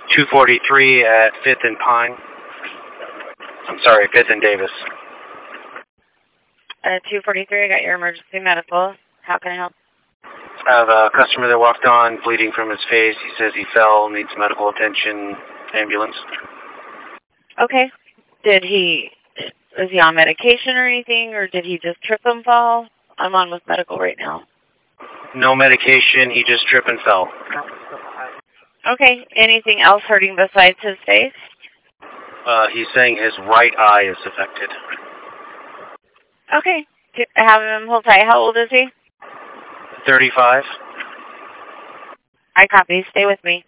243 at 5th and Pine. I'm sorry, 5th and Davis. 243, I got your emergency medical. How can I help? I have a customer that walked on, bleeding from his face. He says he fell, needs medical attention, ambulance. Okay. Was he on medication or anything, or did he just trip and fall? I'm on with medical right now. No medication, he just tripped and fell. Okay. Anything else hurting besides his face? He's saying his right eye is affected. Okay. Have him hold tight. How old is he? 35. I copy. Stay with me.